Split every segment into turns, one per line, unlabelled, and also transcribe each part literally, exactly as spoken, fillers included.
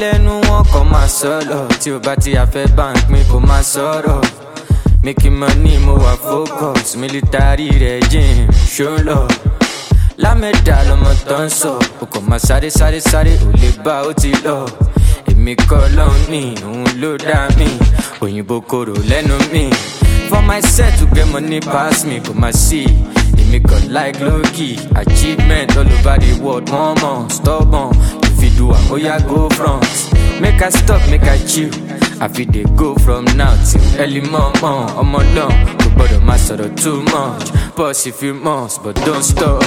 lẹ́nu wọn kàn máa sọ̀rọ̀. Tí o bá ti àfẹ́ bank mi kò máa sọ̀rọ̀. Making money mo wà focus. Military regime show love. Lámẹ́dà lọmọ tó ń sọ. O kàn máa sáré sáré sáré ò lè bá ó ti lọ. Èmi kọ́ lọ́hùn ní òun ló dá mi. Òyìnbó korò lẹ́nu mi. For myself to get money pass me kò máa sí. Èmi kàn like low-key. Achievement all over the world. One more stubborn. If you do am, oya go front. Make I stop, make I chill. I fit dey go from now till early morning. Ọmọ dán, kò gbọdọ̀ máa sọ̀rọ̀ too much. Pause if you must, but don't stop.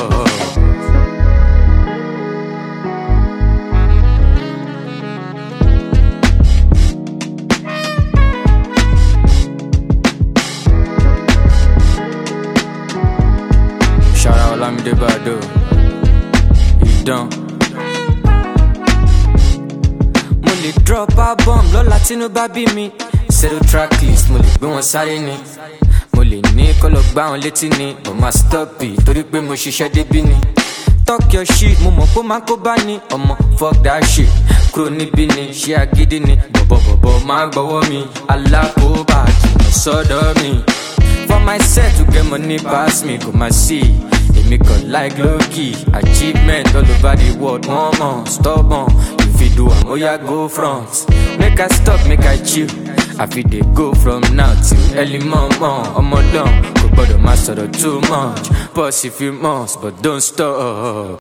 Shout out Olamide Bado. Idan. Mo lè drop album lọ́la tínú bá bí mi. Zero track list mo lè gbé wọn sáré ni. Mo lè ní kó lọ gbá wọn létí ni. But ma stop it torí pé mo ṣiṣẹ́ débí ni. Talk your shit, mo mọ̀ pé máa kó bá ní. Ọmọ fuck that shit. Kúrò níbí ni, ṣé agídí ni. Bọ̀bọ̀bọ̀bọ̀ máa gbọ́wọ́ mi. Alákòóbá jìnnà sọ́dọ̀ mi. For myself to get money pass me kò máa sí. Èmi kàn like low-key. Achievement all over the world. One more stubborn. If you do am, oya go front. Make I stop, make I chill. I fit dey go from now till early morning. Ọmọ dán, kò gbọdọ̀ máa sọ̀rọ̀ too much. Pause if you must, but don't stop.